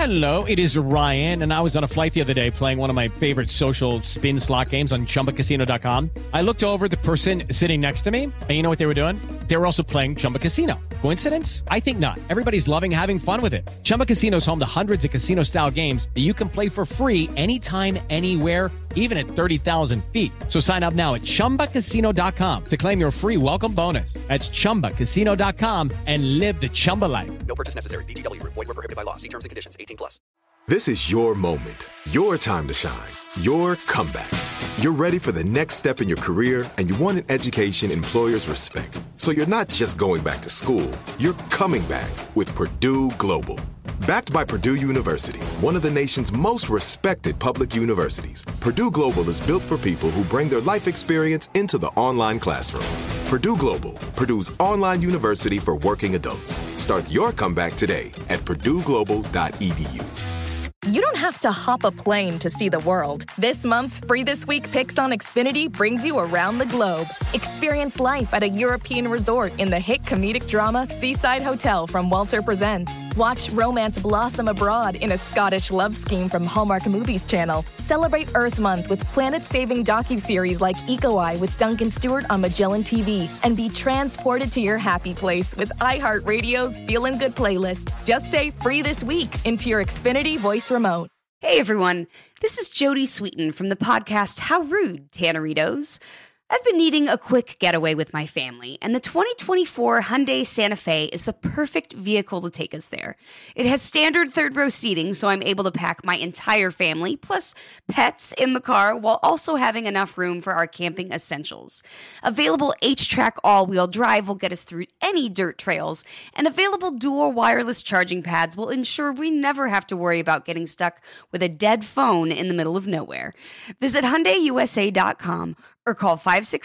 Hello, it is Ryan, and I was on a flight the other day playing one of my favorite social spin slot games on ChumbaCasino.com. I looked over at the person sitting next to me, and you know what they were doing? They were also playing Chumba Casino. Coincidence? I think not. Everybody's loving having fun with it. Chumba Casino is home to hundreds of casino-style games that you can play for free anytime, anywhere, even at 30,000 feet. So sign up now at ChumbaCasino.com to claim your free welcome bonus. That's ChumbaCasino.com and live the Chumba life. No purchase necessary. VGW. Void were prohibited by law. See terms and conditions. 18+. This is your moment, your time to shine, your comeback. You're ready for the next step in your career, and you want an education employers respect. So you're not just going back to school, you're coming back with Purdue Global. Backed by Purdue University, one of the nation's most respected public universities, Purdue Global is built for people who bring their life experience into the online classroom. Purdue Global, Purdue's online university for working adults. Start your comeback today at purdueglobal.edu. You don't have to hop a plane to see the world. This month's Free This Week Picks on Xfinity brings you around the globe. Experience life at a European resort in the hit comedic drama Seaside Hotel from Walter Presents. Watch romance blossom abroad in a Scottish love scheme from Hallmark Movies Channel. Celebrate Earth Month with planet-saving docuseries like Eco Eye with Duncan Stewart on Magellan TV. And be transported to your happy place with iHeartRadio's Feelin' Good playlist. Just say Free This Week into your Xfinity voice remote. Hey everyone, this is Jodie Sweetin from the podcast How Rude, Tanneritos. I've been needing a quick getaway with my family, and the 2024 Hyundai Santa Fe is the perfect vehicle to take us there. It has standard third-row seating, so I'm able to pack my entire family, plus pets, in the car, while also having enough room for our camping essentials. Available H-Track all-wheel drive will get us through any dirt trails, and available dual wireless charging pads will ensure we never have to worry about getting stuck with a dead phone in the middle of nowhere. Visit HyundaiUSA.com or call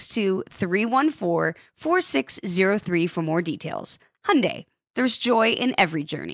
562-314-4603 for more details. Hyundai, there's joy in every journey.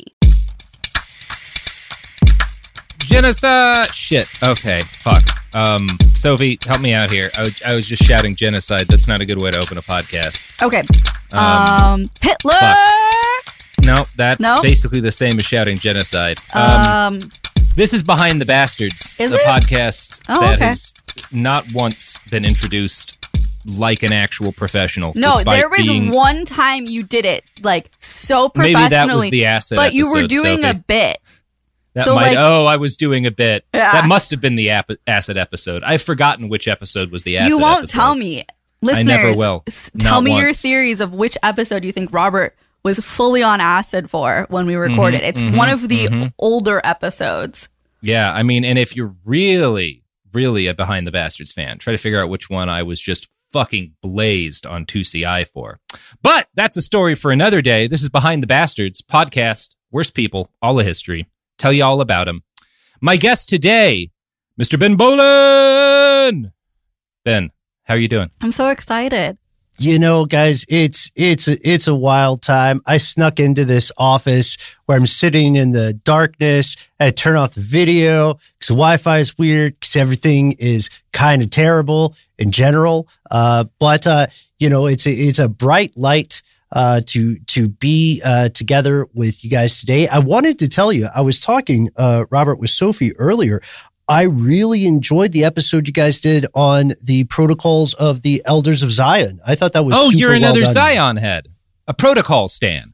Genocide! Shit. Okay, fuck. Sophie, help me out here. I was just shouting genocide. That's not a good way to open a podcast. Okay. Hitler! Fuck. No, that's basically the same as shouting genocide. This is Behind the Bastards, Is the it? podcast that has not once been introduced like an actual professional. No, there was being, one time you did it like so professionally. Maybe that was the acid but you were episode, doing Sophie. a bit. That so might. like, I was doing a bit. Yeah. That must have been the acid episode. I've forgotten which episode was the acid episode. You won't tell me. Listeners, I never will. Tell Not me your once. theories of which episode you think Robert was fully on acid for when we recorded. It's one of the older episodes. Yeah, I mean, and if you're really a Behind the Bastards fan, try to figure out which one I was just fucking blazed on 2CI for. But that's a story for another day. This is Behind the Bastards podcast. Worst people, all of history. Tell you all about them. My guest today, Mr. Ben Bowlin. Ben, how are you doing? I'm so excited. You know, guys, it's a wild time. I snuck into this office where I'm sitting in the darkness. I turn off the video because the Wi-Fi is weird because everything is kind of terrible in general. But you know, it's a bright light to be together with you guys today. I wanted to tell you, I was talking, Robert, with Sophie earlier. I really enjoyed the episode you guys did on the protocols of the Elders of Zion. I thought that was super you're another well done. Zion head. A protocol stand.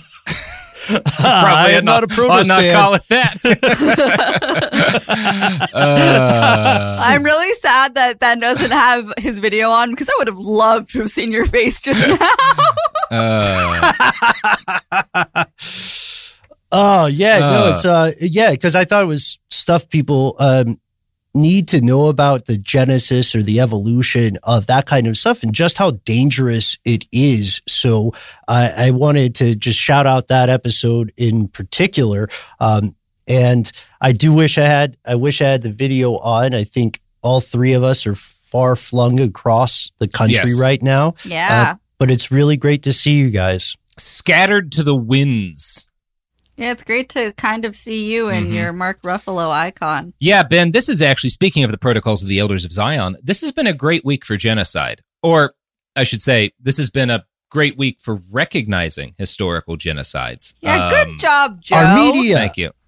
I am not a proto I'll not stand. call it that. I'm really sad that Ben doesn't have his video on because I would have loved to have seen your face just now. Oh yeah, no, it's because I thought it was stuff people need to know about the genesis or the evolution of that kind of stuff and just how dangerous it is. So I wanted to just shout out that episode in particular. And I wish I had the video on. I think all three of us are far flung across the country right now. Yeah. But it's really great to see you guys. Scattered to the winds. Yeah, it's great to kind of see you and your Mark Ruffalo icon. Yeah, Ben, this is actually, speaking of the protocols of the Elders of Zion, this has been a great week for genocide. Or I should say, this has been a great week for recognizing historical genocides. Yeah, good job, Joe. Armenia. Thank you.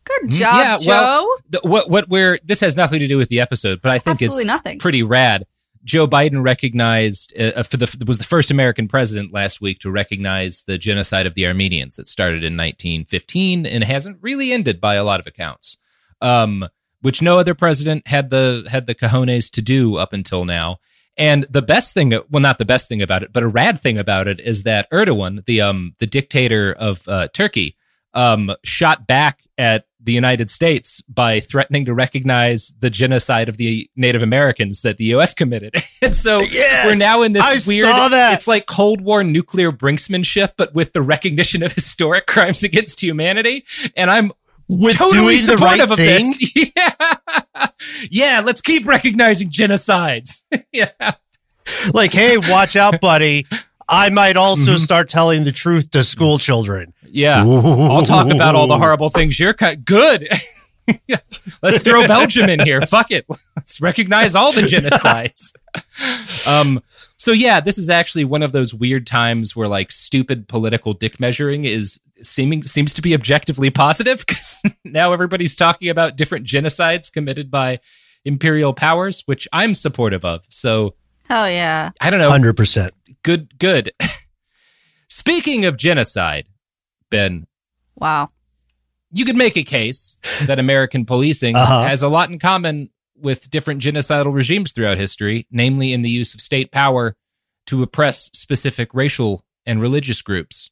Good job, Joe. This has nothing to do with the episode, but I think Absolutely nothing. Pretty rad. Joe Biden recognized was the first American president last week to recognize the genocide of the Armenians that started in 1915 and hasn't really ended by a lot of accounts, which no other president had the cojones to do up until now. And the best thing, well, not the best thing about it, but a rad thing about it is that Erdogan, the dictator of Turkey, shot back at the United States by threatening to recognize the genocide of the Native Americans that the U.S. committed. And so we're now in this weird, it's like Cold War nuclear brinksmanship, but with the recognition of historic crimes against humanity. And I'm totally supportive of this. Yeah, let's keep recognizing genocides. Yeah. Like, hey, watch out, buddy. I might also start telling the truth to school children. Yeah. I'll talk about all the horrible things you're good. Let's throw Belgium in here. Fuck it. Let's recognize all the genocides. So yeah, this is actually one of those weird times where like stupid political dick measuring seems to be objectively positive, because now everybody's talking about different genocides committed by imperial powers, which I'm supportive of. So hell yeah. I don't know. 100%. Good. Speaking of genocide, Ben. Wow. You could make a case that American policing has a lot in common with different genocidal regimes throughout history, namely in the use of state power to oppress specific racial and religious groups.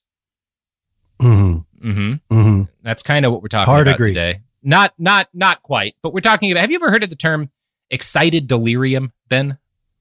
That's kind of what we're talking about today. Not quite, but we're talking about, have you ever heard of the term excited delirium, Ben?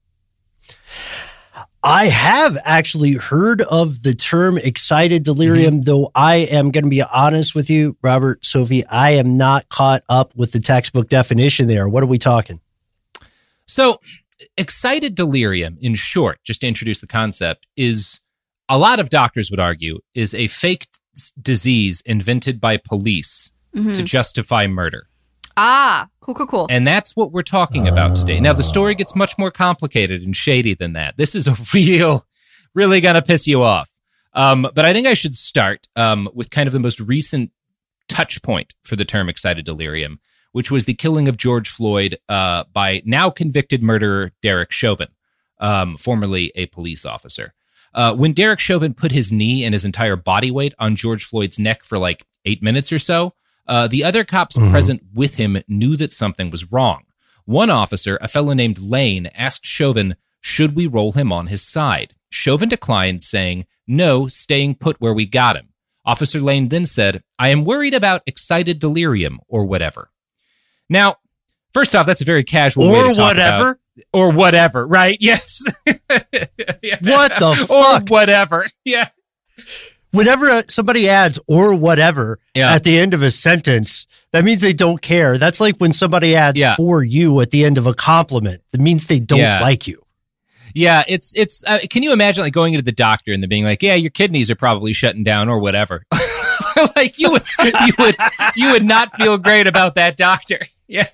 I have actually heard of the term excited delirium, though I am going to be honest with you, Robert, Sophie, I am not caught up with the textbook definition there. What are we talking? So excited delirium, in short, just to introduce the concept, is, a lot of doctors would argue, is a fake disease invented by police to justify murder. Ah, cool. And that's what we're talking about today. Now, the story gets much more complicated and shady than that. This is really going to piss you off. But I think I should start with kind of the most recent touch point for the term excited delirium, which was the killing of George Floyd by now convicted murderer Derek Chauvin, formerly a police officer. When Derek Chauvin put his knee and his entire body weight on George Floyd's neck for like 8 minutes or so, the other cops present with him knew that something was wrong. One officer, a fellow named Lane, asked Chauvin, should we roll him on his side? Chauvin declined, saying, no, staying put where we got him. Officer Lane then said, I am worried about excited delirium or whatever. Now, first off, that's a very casual way to talk about. Or whatever, right? Yes. Yeah. What the fuck? Or whatever. Yeah. Whenever somebody adds or whatever at the end of a sentence, that means they don't care. That's like when somebody adds for you at the end of a compliment. That means they don't like you. Yeah, it's. Can you imagine like going into the doctor and then being like, "Yeah, your kidneys are probably shutting down or whatever." Like you would not feel great about that doctor. Yeah.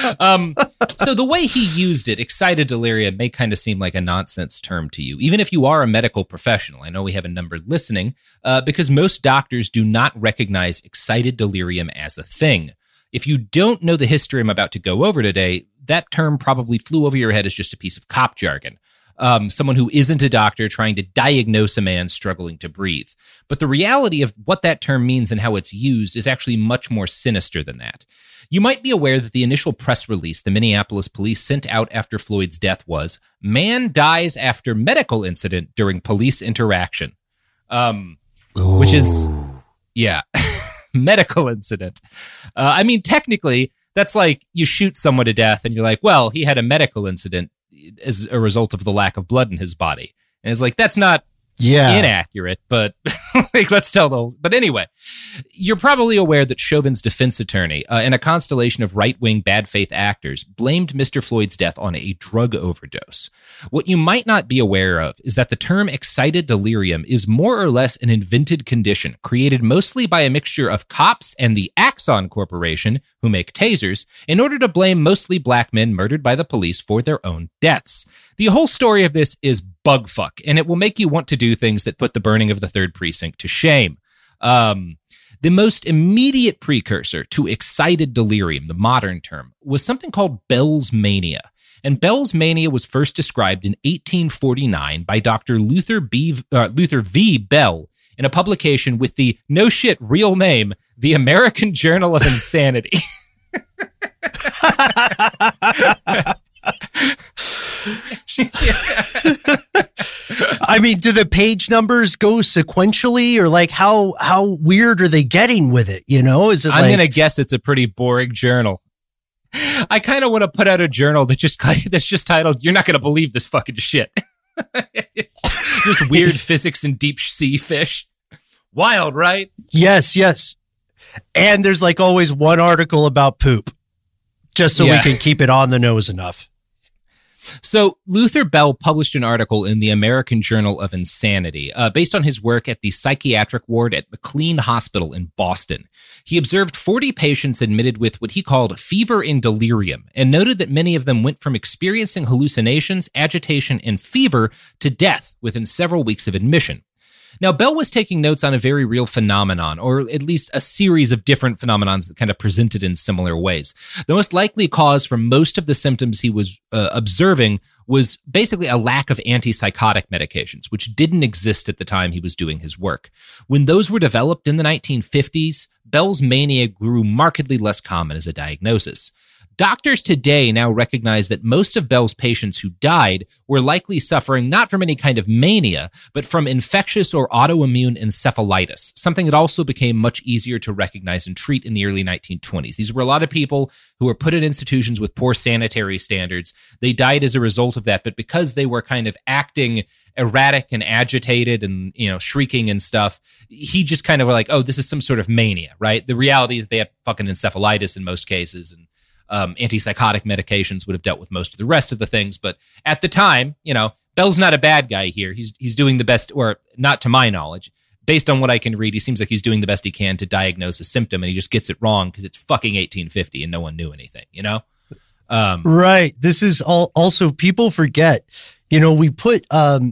So the way he used it, excited delirium, may kind of seem like a nonsense term to you, even if you are a medical professional. I know we have a number listening, because most doctors do not recognize excited delirium as a thing. If you don't know the history I'm about to go over today, that term probably flew over your head as just a piece of cop jargon. Someone who isn't a doctor trying to diagnose a man struggling to breathe. But the reality of what that term means and how it's used is actually much more sinister than that. You might be aware that the initial press release the Minneapolis police sent out after Floyd's death was, man dies after medical incident during police interaction. Which is, medical incident. I mean, technically, that's like you shoot someone to death and you're like, well, he had a medical incident as a result of the lack of blood in his body. And it's like, that's not inaccurate, but like, let's tell those. But anyway, you're probably aware that Chauvin's defense attorney and a constellation of right-wing bad faith actors blamed Mr. Floyd's death on a drug overdose. What you might not be aware of is that the term excited delirium is more or less an invented condition created mostly by a mixture of cops and the Axon Corporation, who make tasers, in order to blame mostly black men murdered by the police for their own deaths. The whole story of this is bugfuck, and it will make you want to do things that put the burning of the 3rd Precinct to shame. The most immediate precursor to excited delirium, the modern term, was something called Bell's mania. And Bell's mania was first described in 1849 by Dr. Luther V. Bell in a publication with the no shit real name, the American Journal of Insanity. I mean, do the page numbers go sequentially, or like how weird are they getting with it? You know, is it? I'm gonna guess it's a pretty boring journal. I kind of want to put out a journal that's just titled "You're not gonna believe this fucking shit." Just weird physics and deep sea fish. Wild, right? Yes. And there's like always one article about poop, just so we can keep it on the nose enough. So Luther Bell published an article in the American Journal of Insanity based on his work at the psychiatric ward at McLean Hospital in Boston. He observed 40 patients admitted with what he called fever and delirium, and noted that many of them went from experiencing hallucinations, agitation, and fever to death within several weeks of admission. Now, Bell was taking notes on a very real phenomenon, or at least a series of different phenomenons that kind of presented in similar ways. The most likely cause for most of the symptoms he was observing was basically a lack of antipsychotic medications, which didn't exist at the time he was doing his work. When those were developed in the 1950s, Bell's mania grew markedly less common as a diagnosis. Doctors today now recognize that most of Bell's patients who died were likely suffering not from any kind of mania, but from infectious or autoimmune encephalitis, something that also became much easier to recognize and treat in the early 1920s. These were a lot of people who were put in institutions with poor sanitary standards. They died as a result of that, but because they were kind of acting erratic and agitated and, shrieking and stuff, he just kind of were like, oh, this is some sort of mania, right? The reality is they had fucking encephalitis in most cases, and antipsychotic medications would have dealt with most of the rest of the things. But at the time, Bell's not a bad guy here. He's doing the best, or not to my knowledge. Based on what I can read, he seems like he's doing the best he can to diagnose a symptom, and he just gets it wrong because it's fucking 1850 and no one knew anything, Right. This is also, people forget, we put,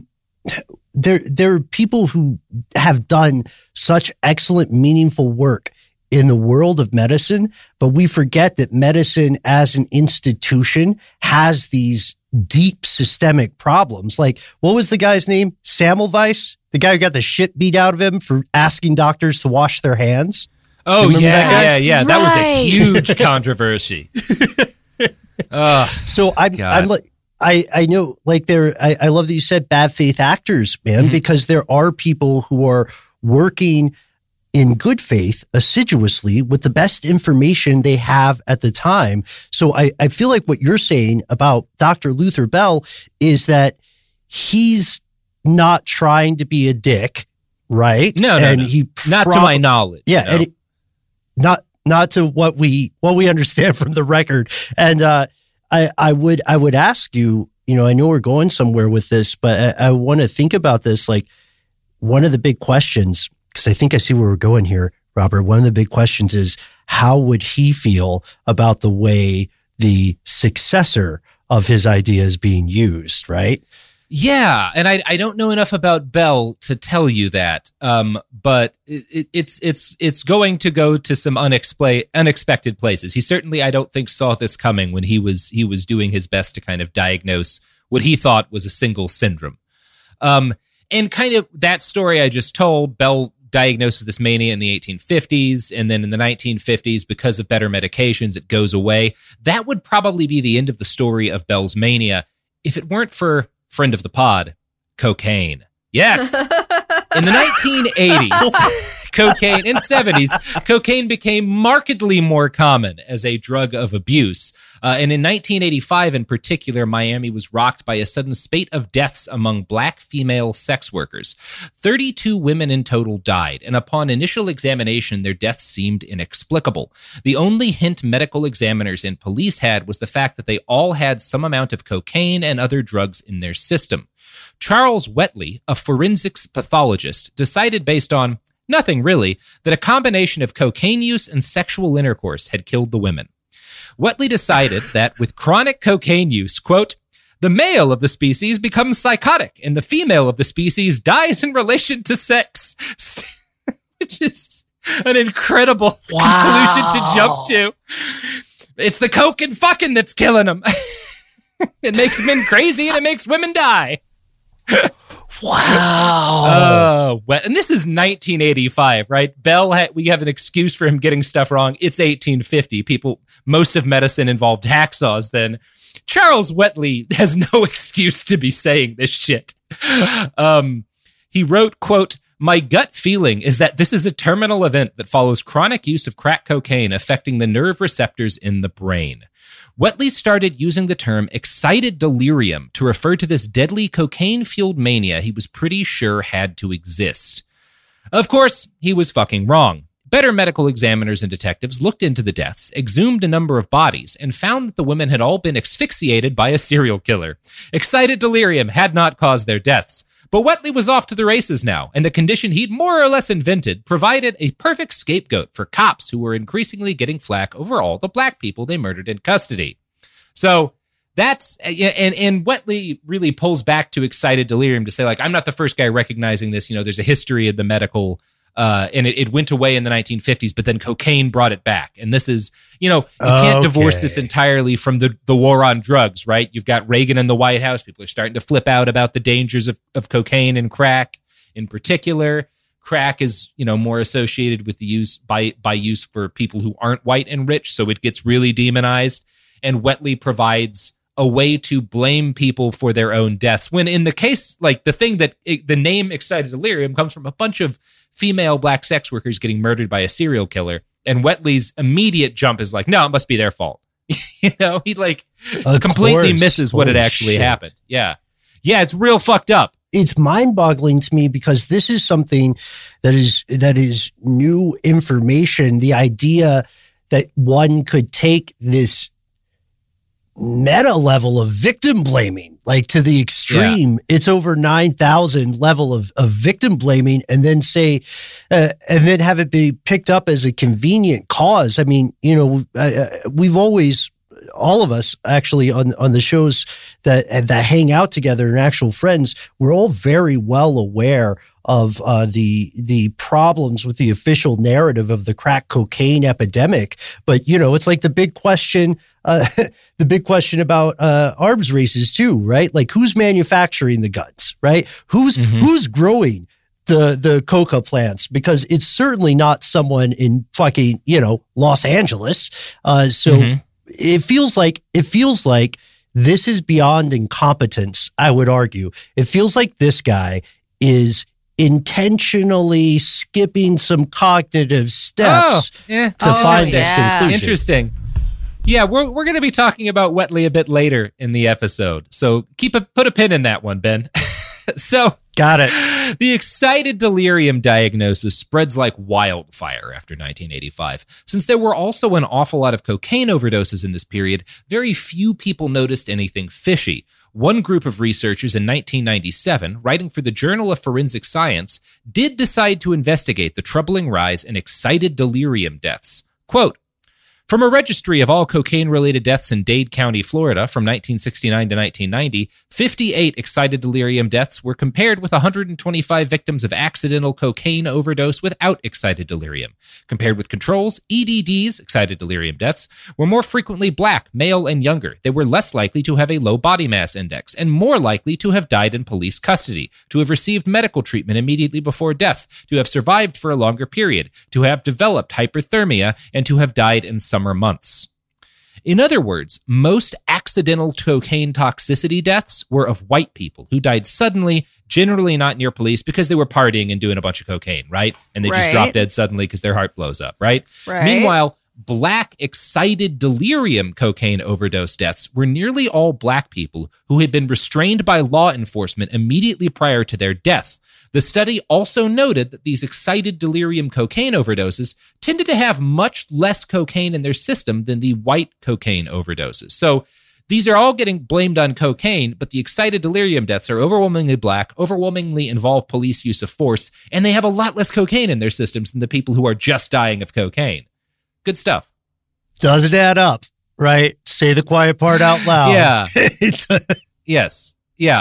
there are people who have done such excellent, meaningful work in the world of medicine, but we forget that medicine as an institution has these deep systemic problems. Like, what was the guy's name? Semmelweis? The guy who got the shit beat out of him for asking doctors to wash their hands? Oh, yeah. That was a huge controversy. So I'm like, I know, like, I love that you said bad faith actors, man, because there are people who are working in good faith, assiduously, with the best information they have at the time. So I feel like what you're saying about Dr. Luther Bell is that he's not trying to be a dick, right? No. Not to my knowledge. Yeah, and not to what we understand from the record. And I would ask you, I know we're going somewhere with this, but I want to think about this. Like, one of the big questions, because I think I see where we're going here, Robert. One of the big questions is, how would he feel about the way the successor of his idea is being used, right? Yeah, and I don't know enough about Bell to tell you that, but it's going to go to some unexpected places. He certainly, I don't think, saw this coming when he was doing his best to kind of diagnose what he thought was a single syndrome. And kind of that story I just told, Bell diagnoses this mania in the 1850s, and then in the 1950s, because of better medications, it goes away. That would probably be the end of the story of Bell's mania if it weren't for friend of the pod, cocaine. Yes. In the 1980s, cocaine, in 70s, cocaine became markedly more common as a drug of abuse. And in 1985 in particular, Miami was rocked by a sudden spate of deaths among black female sex workers. 32 women in total died, and upon initial examination, their deaths seemed inexplicable. The only hint medical examiners and police had was the fact that they all had some amount of cocaine and other drugs in their system. Charles Wetley, a forensics pathologist, decided based on nothing really that a combination of cocaine use and sexual intercourse had killed the women. Wetley decided that with chronic cocaine use, quote, the male of the species becomes psychotic and the female of the species dies in relation to sex. Which is an incredible conclusion to jump to. It's the coke and fucking that's killing them. It makes men crazy and it makes women die. Wow. And this is 1985, right? Bell, we have an excuse for him getting stuff wrong. It's 1850. Most of medicine involved hacksaws then. Charles Wheatley has no excuse to be saying this shit. He wrote, quote, "My gut feeling is that this is a terminal event that follows chronic use of crack cocaine affecting the nerve receptors in the brain. Wheatley started using the term excited delirium to refer to this deadly cocaine-fueled mania he was pretty sure had to exist. Of course, he was fucking wrong. Better medical examiners and detectives looked into the deaths, exhumed a number of bodies, and found that the women had all been asphyxiated by a serial killer. Excited delirium had not caused their deaths. But Wheatley was off to the races now, and the condition he'd more or less invented provided a perfect scapegoat for cops who were increasingly getting flack over all the black people they murdered in custody." So that's, and Wheatley really pulls back to excited delirium to say, like, I'm not the first guy recognizing this. There's a history of the medical, and it went away in the 1950s, but then cocaine brought it back. And this is, you can't divorce this entirely from the war on drugs, right? You've got Reagan in the White House. People are starting to flip out about the dangers of cocaine and crack in particular. Crack is, more associated with the use by use for people who aren't white and rich. So it gets really demonized. And Wheatley provides a way to blame people for their own deaths. When in the case, like the name excited delirium comes from a bunch of female black sex workers getting murdered by a serial killer. And Wheatley's immediate jump is like, no, it must be their fault. He completely misses what had actually happened. Yeah. Yeah. It's real fucked up. It's mind-boggling to me because this is something that is new information. The idea that one could take this meta level of victim blaming, like to the extreme. Yeah. It's over 9,000 level of victim blaming, and then say, and then have it be picked up as a convenient cause. I mean, we've always, all of us actually on the shows that hang out together and actual friends, we're all very well aware of the problems with the official narrative of the crack cocaine epidemic. But, it's like the big question, about arms races too, right? Like who's manufacturing the guns, right? Who's growing the coca plants? Because it's certainly not someone in fucking, Los Angeles. It feels like this is beyond incompetence, I would argue. It feels like this guy is intentionally skipping some cognitive steps to find this conclusion. Interesting. Yeah, we're going to be talking about Wheatley a bit later in the episode. So put a pin in that one, Ben. So got it. The excited delirium diagnosis spreads like wildfire after 1985. Since there were also an awful lot of cocaine overdoses in this period, very few people noticed anything fishy. One group of researchers in 1997, writing for the Journal of Forensic Science, did decide to investigate the troubling rise in excited delirium deaths. Quote, "From a registry of all cocaine-related deaths in Dade County, Florida, from 1969 to 1990, 58 excited delirium deaths were compared with 125 victims of accidental cocaine overdose without excited delirium. Compared with controls, EDDs, excited delirium deaths, were more frequently black, male, and younger. They were less likely to have a low body mass index and more likely to have died in police custody, to have received medical treatment immediately before death, to have survived for a longer period, to have developed hyperthermia, and to have died in summer months. In other words, most accidental cocaine toxicity deaths were of white people who died suddenly, generally not near police because they were partying and doing a bunch of cocaine, right? And they just drop dead suddenly because their heart blows up, right? Meanwhile, black excited delirium cocaine overdose deaths were nearly all black people who had been restrained by law enforcement immediately prior to their death. The study also noted that these excited delirium cocaine overdoses tended to have much less cocaine in their system than the white cocaine overdoses. So these are all getting blamed on cocaine, but the excited delirium deaths are overwhelmingly black, overwhelmingly involve police use of force, and they have a lot less cocaine in their systems than the people who are just dying of cocaine. Good stuff. Doesn't add up, right? Say the quiet part out loud. Yeah. Yes. Yeah.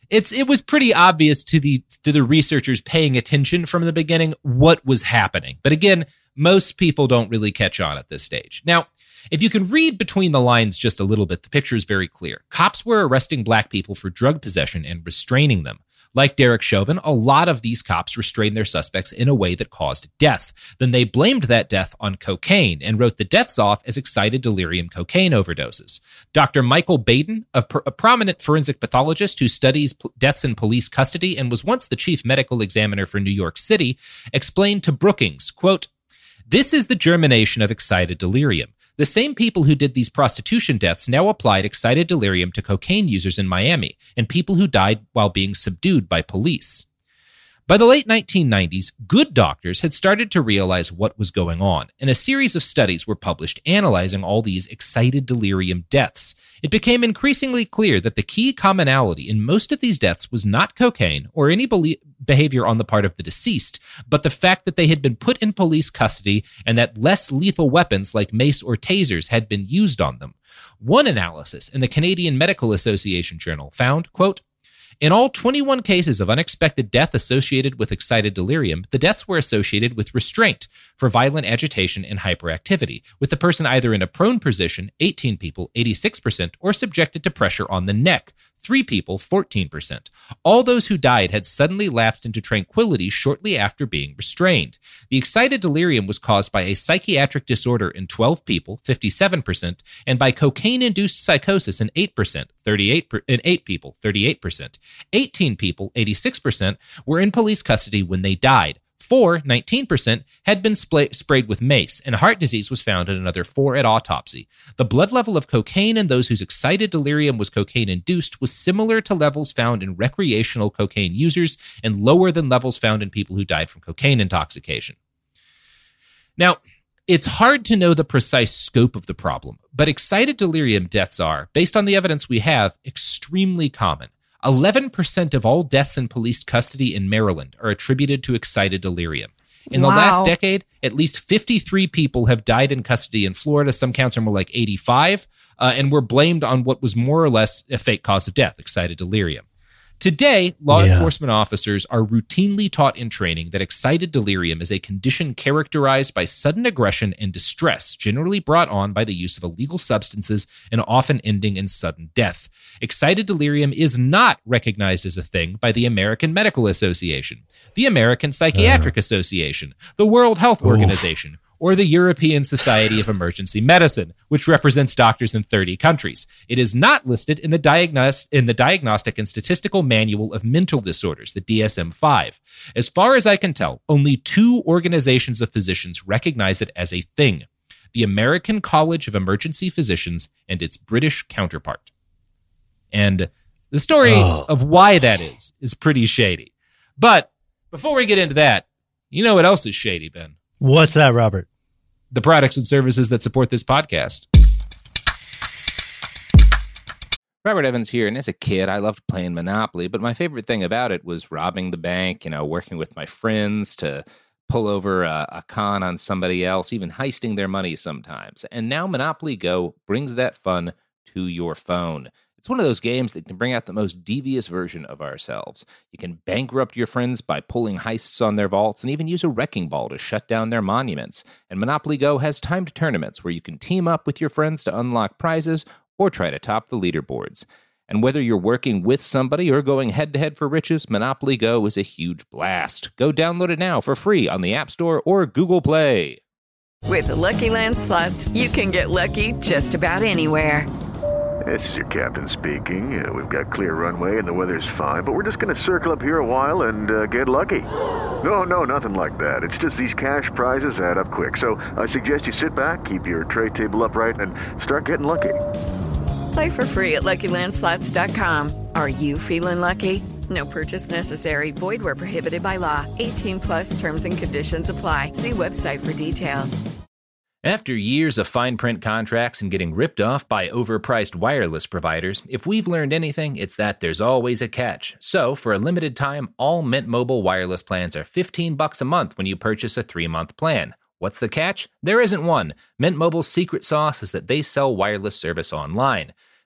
It was pretty obvious to the researchers paying attention from the beginning what was happening. But again, most people don't really catch on at this stage. Now, if you can read between the lines just a little bit, the picture is very clear. Cops were arresting black people for drug possession and restraining them. Like Derek Chauvin, a lot of these cops restrained their suspects in a way that caused death. Then they blamed that death on cocaine and wrote the deaths off as excited delirium cocaine overdoses. Dr. Michael Baden, a prominent forensic pathologist who studies deaths in police custody and was once the chief medical examiner for New York City, explained to Brookings, quote, "This is the germination of excited delirium. The same people who did these prostitution deaths now applied excited delirium to cocaine users in Miami and people who died while being subdued by police." By the late 1990s, good doctors had started to realize what was going on, and a series of studies were published analyzing all these excited delirium deaths. It became increasingly clear that the key commonality in most of these deaths was not cocaine or any behavior on the part of the deceased, but the fact that they had been put in police custody and that less lethal weapons like mace or tasers had been used on them. One analysis in the Canadian Medical Association Journal found, quote, "In all 21 cases of unexpected death associated with excited delirium, the deaths were associated with restraint for violent agitation and hyperactivity, with the person either in a prone position, 18 people, 86%, or subjected to pressure on the neck, 3 people, 14%. All those who died had suddenly lapsed into tranquility shortly after being restrained. The excited delirium was caused by a psychiatric disorder in 12 people, 57%, and by cocaine-induced psychosis in 8 people, 38%. 18 people, 86%, were in police custody when they died. 4, 19%, had been sprayed with mace, and heart disease was found in another 4 at autopsy. The blood level of cocaine in those whose excited delirium was cocaine-induced was similar to levels found in recreational cocaine users and lower than levels found in people who died from cocaine intoxication." Now, it's hard to know the precise scope of the problem, but excited delirium deaths are, based on the evidence we have, extremely common. 11% of all deaths in police custody in Maryland are attributed to excited delirium. In the last decade, at least 53 people have died in custody in Florida. Some counts are more like 85, and were blamed on what was more or less a fake cause of death, excited delirium. Today, law enforcement officers are routinely taught in training that excited delirium is a condition characterized by sudden aggression and distress, generally brought on by the use of illegal substances and often ending in sudden death. Excited delirium is not recognized as a thing by the American Medical Association, the American Psychiatric Association, the World Health Organization, or the European Society of Emergency Medicine, which represents doctors in 30 countries. It is not listed in the Diagnostic and Statistical Manual of Mental Disorders, the DSM-5. As far as I can tell, only 2 organizations of physicians recognize it as a thing: the American College of Emergency Physicians and its British counterpart. And the story of why that is pretty shady. But before we get into that, you know what else is shady, Ben? What's that, Robert? The products and services that support this podcast. Robert Evans here, and as a kid, I loved playing Monopoly, but my favorite thing about it was robbing the bank, working with my friends to pull over a con on somebody else, even heisting their money sometimes. And now Monopoly Go brings that fun to your phone. It's one of those games that can bring out the most devious version of ourselves. You can bankrupt your friends by pulling heists on their vaults and even use a wrecking ball to shut down their monuments. And Monopoly Go has timed tournaments where you can team up with your friends to unlock prizes or try to top the leaderboards. And whether you're working with somebody or going head-to-head for riches, Monopoly Go is a huge blast. Go download it now for free on the App Store or Google Play. With the Lucky Land Slots, you can get lucky just about anywhere. This is your captain speaking. We've got clear runway and the weather's fine, but we're just going to circle up here a while and get lucky. No, nothing like that. It's just these cash prizes add up quick. So I suggest you sit back, keep your tray table upright, and start getting lucky. Play for free at LuckyLandSlots.com. Are you feeling lucky? No purchase necessary. Void where prohibited by law. 18+ terms and conditions apply. See website for details. After years of fine print contracts and getting ripped off by overpriced wireless providers, if we've learned anything, it's that there's always a catch. So, for a limited time, all Mint Mobile wireless plans are $15 a month when you purchase a 3-month plan. What's the catch? There isn't one. Mint Mobile's secret sauce is that they sell wireless service online.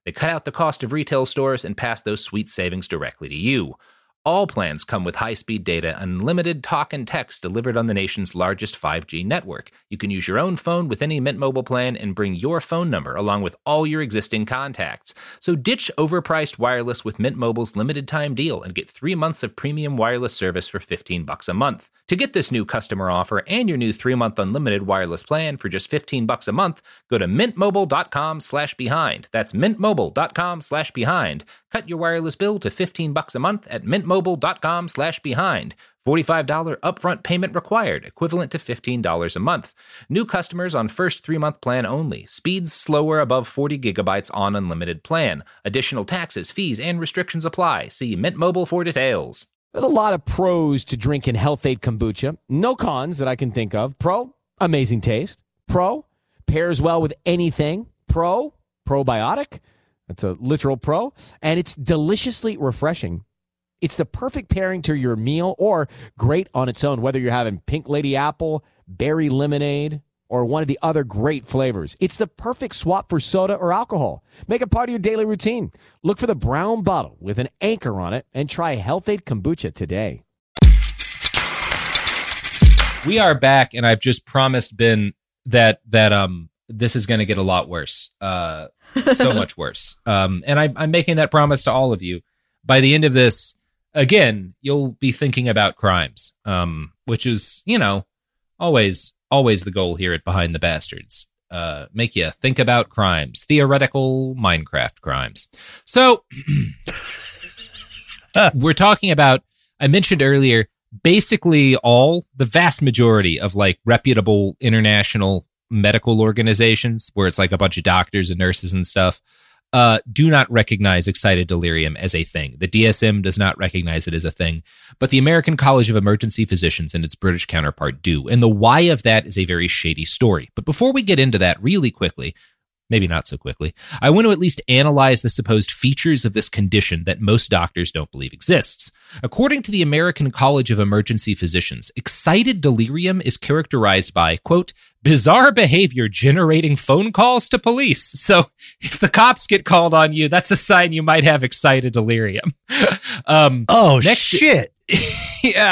They cut out the cost of retail stores and pass those sweet savings directly to you. All plans come with high-speed data, unlimited talk and text delivered on the nation's largest 5G network. You can use your own phone with any Mint Mobile plan and bring your phone number along with all your existing contacts. So ditch overpriced wireless with Mint Mobile's limited-time deal and get 3 months of premium wireless service for $15 a month. To get this new customer offer and your new 3-month unlimited wireless plan for just $15 a month, go to mintmobile.com/behind. That's mintmobile.com/behind. Cut your wireless bill to $15 a month at mintmobile.com/behind. $45 upfront payment required, equivalent to $15 a month. New customers on first 3-month plan only. Speeds slower above 40 gigabytes on unlimited plan. Additional taxes, fees, and restrictions apply. See Mint Mobile for details. There's a lot of pros to drinking Health-Ade kombucha. No cons that I can think of. Pro, amazing taste. Pro, pairs well with anything. Pro, probiotic. That's a literal pro. And it's deliciously refreshing. It's the perfect pairing to your meal or great on its own, whether you're having Pink Lady Apple, Berry Lemonade, or one of the other great flavors. It's the perfect swap for soda or alcohol. Make it part of your daily routine. Look for the brown bottle with an anchor on it and try Health-Ade kombucha today. We are back, and I've just promised Ben that this is going to get a lot worse. So much worse. And I'm making that promise to all of you. By the end of this, again, you'll be thinking about crimes, which is, always the goal here at Behind the Bastards. Make you think about crimes, theoretical Minecraft crimes. So we're talking about, I mentioned earlier, basically the vast majority of like reputable international medical organizations where it's like a bunch of doctors and nurses and stuff do not recognize excited delirium as a thing. The DSM does not recognize it as a thing, but the American College of Emergency Physicians and its British counterpart do. And the why of that is a very shady story. But before we get into that really quickly, maybe not so quickly, I want to at least analyze the supposed features of this condition that most doctors don't believe exists. According to the American College of Emergency Physicians, excited delirium is characterized by, quote, bizarre behavior generating phone calls to police. So if the cops get called on you, that's a sign you might have excited delirium. Shit. Yeah.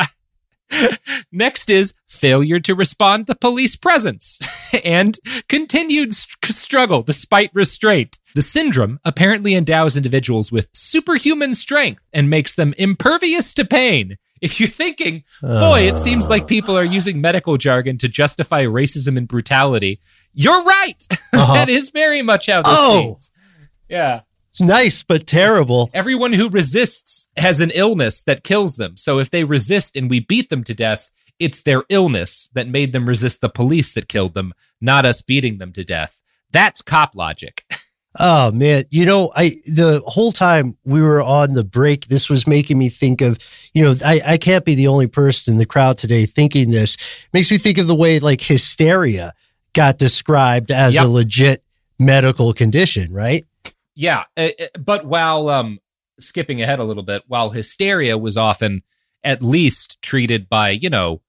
Next is failure to respond to police presence and continued struggle despite restraint. The syndrome apparently endows individuals with superhuman strength and makes them impervious to pain. If you're thinking, boy, it seems like people are using medical jargon to justify racism and brutality, you're right. That is very much how this seems. Yeah. It's nice, but terrible. Everyone who resists has an illness that kills them. So if they resist and we beat them to death, it's their illness that made them resist the police that killed them, not us beating them to death. That's cop logic. Oh, man. The whole time we were on the break, this was making me think of, I can't be the only person in the crowd today thinking this. It makes me think of the way like hysteria got described as a legit medical condition, right? Yeah. But while skipping ahead a little bit, while hysteria was often at least treated by,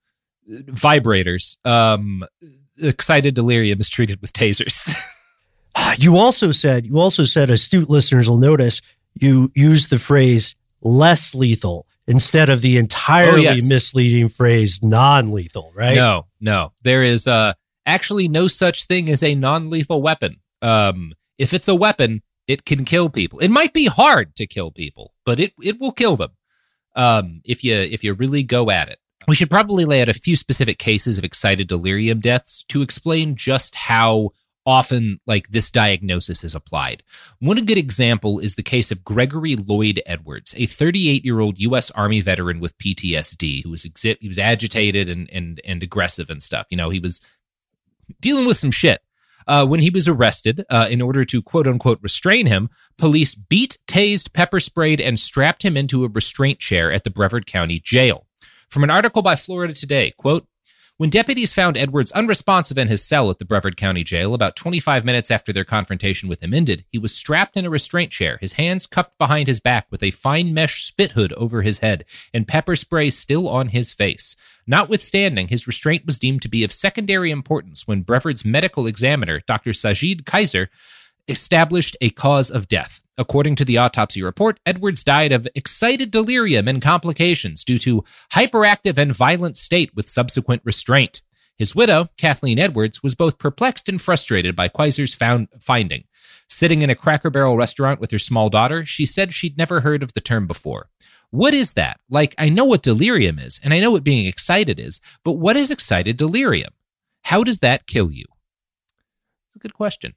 vibrators, excited delirium is treated with tasers. You also said, astute listeners will notice, you used the phrase less lethal instead of the entirely misleading phrase non-lethal, right? No. There is actually no such thing as a non-lethal weapon. If it's a weapon, it can kill people. It might be hard to kill people, but it will kill them if you really go at it. We should probably lay out a few specific cases of excited delirium deaths to explain just how often like this diagnosis is applied. One good example is the case of Gregory Lloyd Edwards, a 38-year-old U.S. Army veteran with PTSD who was agitated and aggressive and stuff. He was dealing with some shit. When he was arrested, in order to quote-unquote restrain him, police beat, tased, pepper sprayed, and strapped him into a restraint chair at the Brevard County Jail. From an article by Florida Today, quote, when deputies found Edwards unresponsive in his cell at the Brevard County Jail about 25 minutes after their confrontation with him ended, he was strapped in a restraint chair, his hands cuffed behind his back with a fine mesh spit hood over his head, and pepper spray still on his face. Notwithstanding, his restraint was deemed to be of secondary importance when Brevard's medical examiner, Dr. Sajid Kaiser, established a cause of death. According to the autopsy report, Edwards died of excited delirium and complications due to hyperactive and violent state with subsequent restraint. His widow, Kathleen Edwards, was both perplexed and frustrated by Kaiser's finding. Sitting in a Cracker Barrel restaurant with her small daughter, she said she'd never heard of the term before. What is that? Like, I know what delirium is, and I know what being excited is, but what is excited delirium? How does that kill you? It's a good question.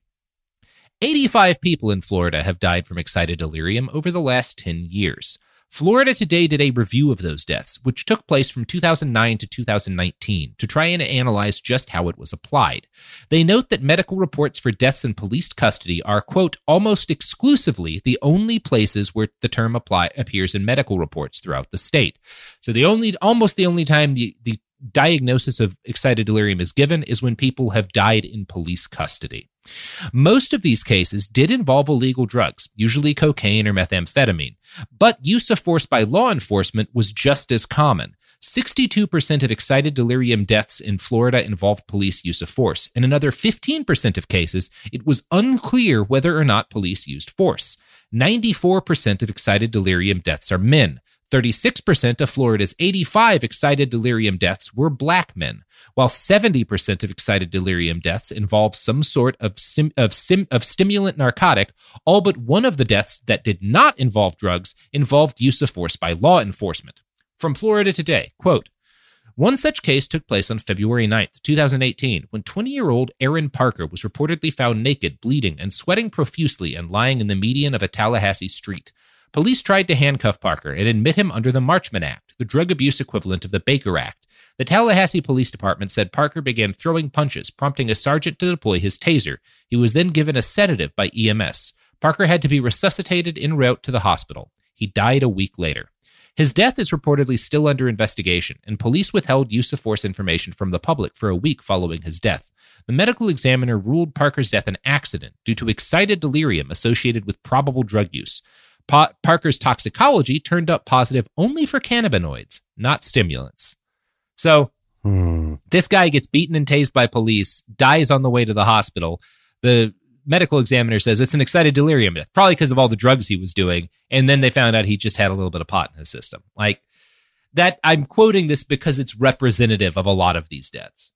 85 people in Florida have died from excited delirium over the last 10 years. Florida Today did a review of those deaths, which took place from 2009 to 2019, to try and analyze just how it was applied. They note that medical reports for deaths in police custody are, quote, almost exclusively the only places where the term appears in medical reports throughout the state. So almost the only time the diagnosis of excited delirium is given is when people have died in police custody. Most of these cases did involve illegal drugs, usually cocaine or methamphetamine, but use of force by law enforcement was just as common. 62% of excited delirium deaths in Florida involved police use of force. In another 15% of cases, it was unclear whether or not police used force. 94% of excited delirium deaths are men. 36% of Florida's 85 excited delirium deaths were black men, while 70% of excited delirium deaths involved some sort of stimulant narcotic. All but one of the deaths that did not involve drugs involved use of force by law enforcement. From Florida Today, quote, one such case took place on February 9th, 2018, when 20-year-old Aaron Parker was reportedly found naked, bleeding, and sweating profusely and lying in the median of a Tallahassee street. Police tried to handcuff Parker and admit him under the Marchman Act, the drug abuse equivalent of the Baker Act. The Tallahassee Police Department said Parker began throwing punches, prompting a sergeant to deploy his taser. He was then given a sedative by EMS. Parker had to be resuscitated en route to the hospital. He died a week later. His death is reportedly still under investigation, and police withheld use of force information from the public for a week following his death. The medical examiner ruled Parker's death an accident due to excited delirium associated with probable drug use. Parker's toxicology turned up positive only for cannabinoids, not stimulants. So this guy gets beaten and tased by police, dies on the way to the hospital. The medical examiner says it's an excited delirium death, probably because of all the drugs he was doing. And then they found out he just had a little bit of pot in his system. Like that, I'm quoting this because it's representative of a lot of these deaths.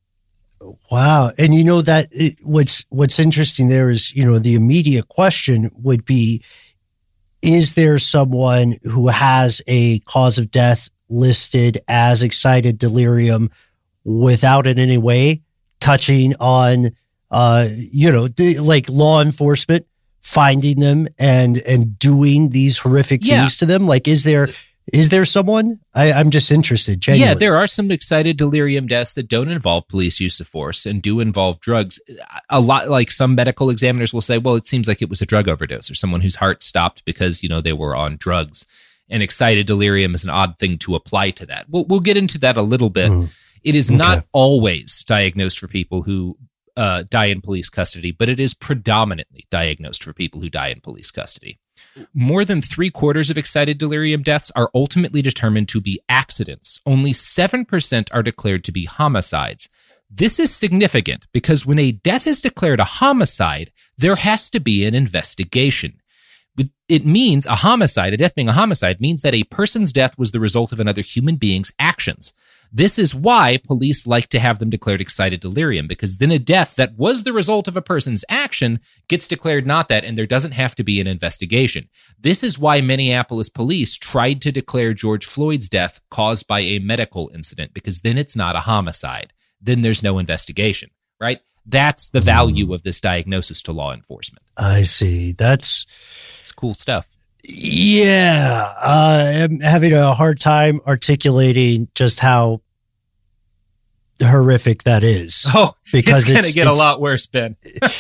Wow. And you know that what's interesting there is, you know, the immediate question would be, is there someone who has a cause of death listed as excited delirium without in any way touching on, like law enforcement finding them and doing these horrific things to them? Like, is there someone? I'm just interested, genuinely. Yeah, there are some excited delirium deaths that don't involve police use of force and do involve drugs. A lot, like some medical examiners will say, well, it seems like it was a drug overdose or someone whose heart stopped because, they were on drugs. And excited delirium is an odd thing to apply to that. We'll get into that a little bit. It is not always diagnosed for people who die in police custody, but it is predominantly diagnosed for people who die in police custody. More than 3/4 of excited delirium deaths are ultimately determined to be accidents. Only 7% are declared to be homicides. This is significant because when a death is declared a homicide, there has to be an investigation. It means a death being a homicide means that a person's death was the result of another human being's actions. This is why police like to have them declared excited delirium, because then a death that was the result of a person's action gets declared not that, and there doesn't have to be an investigation. This is why Minneapolis police tried to declare George Floyd's death caused by a medical incident, because then it's not a homicide. Then there's no investigation, right? That's the value of this diagnosis to law enforcement. I see. It's cool stuff. Yeah. I'm having a hard time articulating just how horrific that is. Oh, because it's going to get a lot worse, Ben.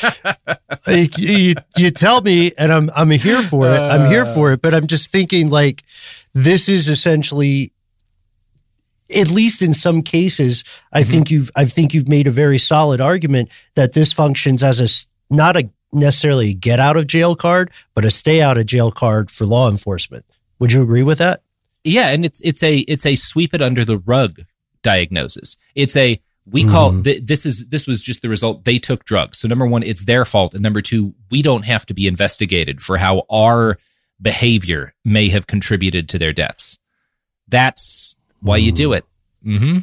you tell me, and I'm here for it. I'm here for it, but I'm just thinking like this is essentially, at least in some cases, I think you've made a very solid argument that this functions as not necessarily a get out of jail card, but a stay out of jail card for law enforcement. Would you agree with that? Yeah, and it's a sweep it under the rug diagnosis. It's We call this was just the result. They took drugs. So number one, it's their fault. And number two, we don't have to be investigated for how our behavior may have contributed to their deaths. That's why you do it. Mm-hmm.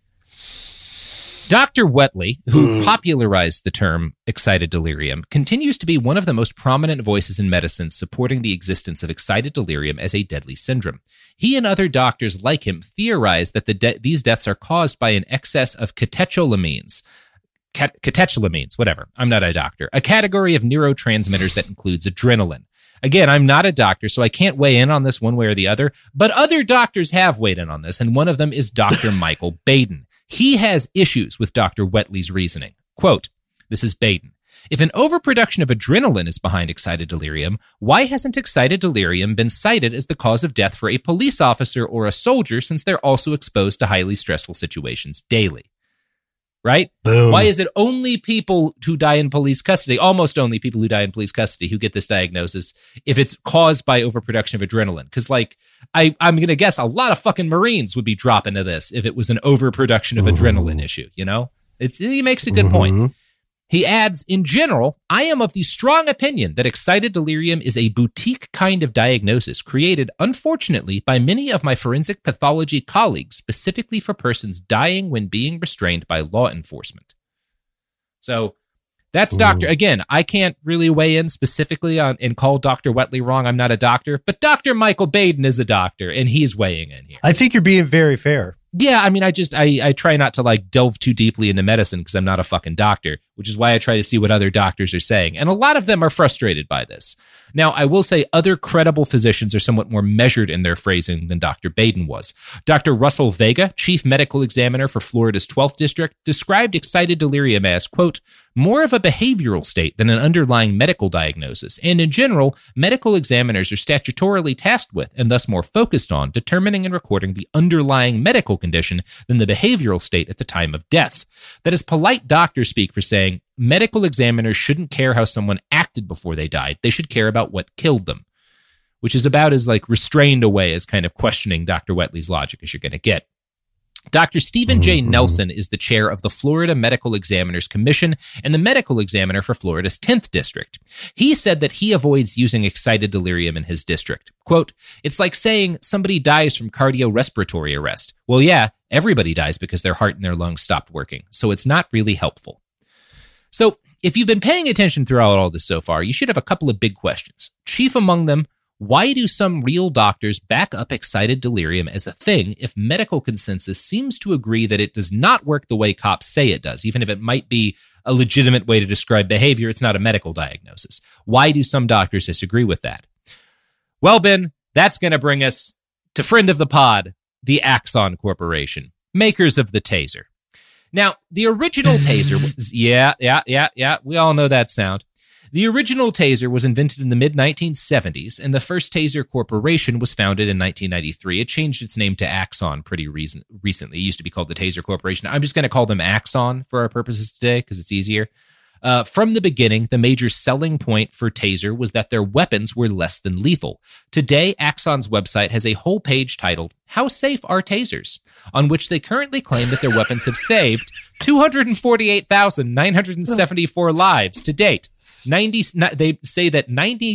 Dr. Whetley, who popularized the term excited delirium, continues to be one of the most prominent voices in medicine supporting the existence of excited delirium as a deadly syndrome. He and other doctors like him theorize that these deaths are caused by an excess of catecholamines. Catecholamines, whatever. I'm not a doctor. A category of neurotransmitters that includes adrenaline. Again, I'm not a doctor, so I can't weigh in on this one way or the other, but other doctors have weighed in on this, and one of them is Dr. Michael Baden. He has issues with Dr. Whetley's reasoning. Quote, this is Baden. If an overproduction of adrenaline is behind excited delirium, why hasn't excited delirium been cited as the cause of death for a police officer or a soldier, since they're also exposed to highly stressful situations daily? Right? Boom. Why is it only people who die in police custody, almost only people who die in police custody, who get this diagnosis if it's caused by overproduction of adrenaline? Because, like, I'm going to guess a lot of fucking Marines would be dropping to this if it was an overproduction of adrenaline issue, you know? He makes a good point. He adds, in general, I am of the strong opinion that excited delirium is a boutique kind of diagnosis created, unfortunately, by many of my forensic pathology colleagues, specifically for persons dying when being restrained by law enforcement. So that's Dr. Again, I can't really weigh in specifically on and call Dr. Whetley wrong. I'm not a doctor, but Dr. Michael Baden is a doctor, and he's weighing in here. I think you're being very fair. Yeah, I mean, I try not to like delve too deeply into medicine because I'm not a fucking doctor, which is why I try to see what other doctors are saying. And a lot of them are frustrated by this. Now, I will say other credible physicians are somewhat more measured in their phrasing than Dr. Baden was. Dr. Russell Vega, chief medical examiner for Florida's 12th district, described excited delirium as, quote, more of a behavioral state than an underlying medical diagnosis. And in general, medical examiners are statutorily tasked with, and thus more focused on, determining and recording the underlying medical condition than the behavioral state at the time of death. That is polite doctor speak for saying medical examiners shouldn't care how someone acted before they died. They should care about what killed them, which is about as like restrained a way as kind of questioning Dr. Whetley's logic as you're going to get. Dr. Stephen J. Nelson is the chair of the Florida Medical Examiners Commission and the medical examiner for Florida's 10th district. He said that he avoids using excited delirium in his district. Quote, it's like saying somebody dies from cardiorespiratory arrest. Well, yeah, everybody dies because their heart and their lungs stopped working, so it's not really helpful. So if you've been paying attention throughout all this so far, you should have a couple of big questions. Chief among them, why do some real doctors back up excited delirium as a thing if medical consensus seems to agree that it does not work the way cops say it does? Even if it might be a legitimate way to describe behavior, it's not a medical diagnosis. Why do some doctors disagree with that? Well, Ben, that's going to bring us to friend of the pod, the Axon Corporation, makers of the taser. Now, the original taser was, yeah, we all know that sound. The original taser was invented in the mid-1970s, and the first Taser Corporation was founded in 1993. It changed its name to Axon pretty recently. It used to be called the Taser Corporation. I'm just going to call them Axon for our purposes today because it's easier. From the beginning, the major selling point for Taser was that their weapons were less than lethal. Today, Axon's website has a whole page titled, How Safe Are Tasers?, on which they currently claim that their weapons have saved 248,974 lives to date. They say that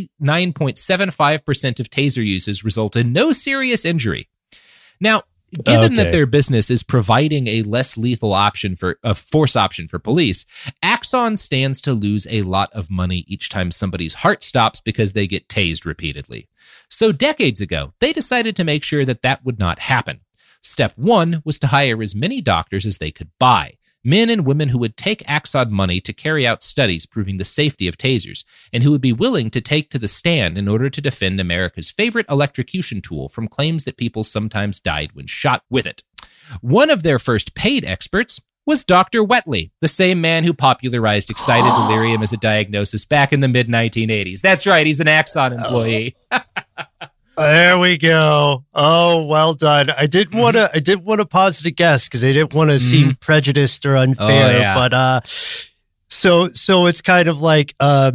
99.75% of taser uses result in no serious injury. Now, given that their business is providing a less lethal option for a force option for police, Axon stands to lose a lot of money each time somebody's heart stops because they get tased repeatedly. So decades ago, they decided to make sure that that would not happen. Step one was to hire as many doctors as they could buy. Men and women who would take Axon money to carry out studies proving the safety of tasers, and who would be willing to take to the stand in order to defend America's favorite electrocution tool from claims that people sometimes died when shot with it. One of their first paid experts was Dr. Whetley, the same man who popularized excited delirium as a diagnosis back in the mid-1980s. That's right, he's an Axon employee. There we go. Oh, well done. I did want to posit a guess because I didn't want to seem prejudiced or unfair. But so it's kind of like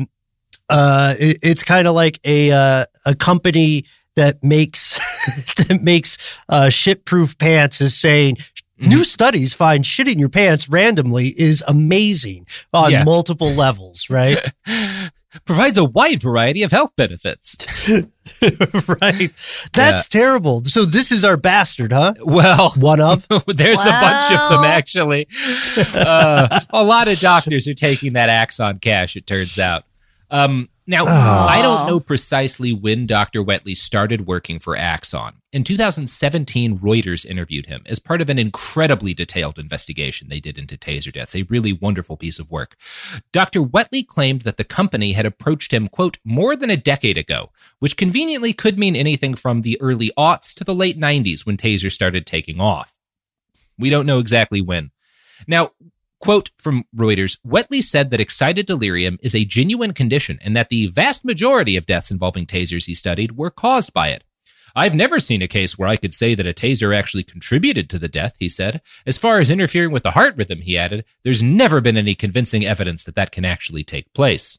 it's kind of like a company that makes shit-proof pants is saying New studies find shitting your pants randomly is amazing on multiple levels, right? Provides a wide variety of health benefits. Right. That's terrible. So this is our bastard, huh? Well, one of? There's a bunch of them, actually. A lot of doctors are taking that Axon cash, it turns out. Now, I don't know precisely when Dr. Whatley started working for Axon. In 2017, Reuters interviewed him as part of an incredibly detailed investigation they did into taser deaths, a really wonderful piece of work. Dr. Whatley claimed that the company had approached him, quote, more than a decade ago, which conveniently could mean anything from the early aughts to the late 90s when tasers started taking off. We don't know exactly when. Now, quote from Reuters, Whatley said that excited delirium is a genuine condition and that the vast majority of deaths involving tasers he studied were caused by it. I've never seen a case where I could say that a taser actually contributed to the death, he said. As far as interfering with the heart rhythm, he added, there's never been any convincing evidence that that can actually take place.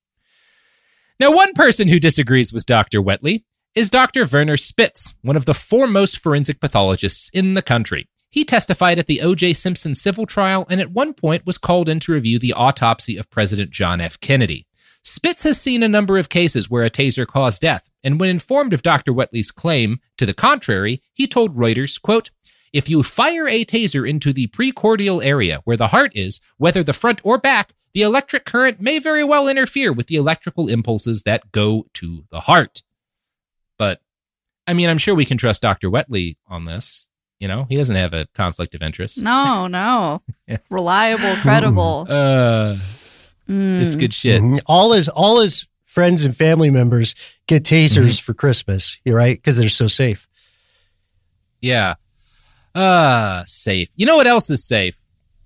Now, one person who disagrees with Dr. Whatley is Dr. Werner Spitz, one of the foremost forensic pathologists in the country. He testified at the O.J. Simpson civil trial and at one point was called in to review the autopsy of President John F. Kennedy. Spitz has seen a number of cases where a taser caused death, and when informed of Dr. Whatley's claim to the contrary, he told Reuters, quote, if you fire a taser into the precordial area where the heart is, whether the front or back, the electric current may very well interfere with the electrical impulses that go to the heart. But, I mean, I'm sure we can trust Dr. Whatley on this. You know, he doesn't have a conflict of interest. No. Reliable, credible. It's good shit. All his friends and family members get tasers for Christmas, right? Because they're so safe. Yeah. Safe. You know what else is safe?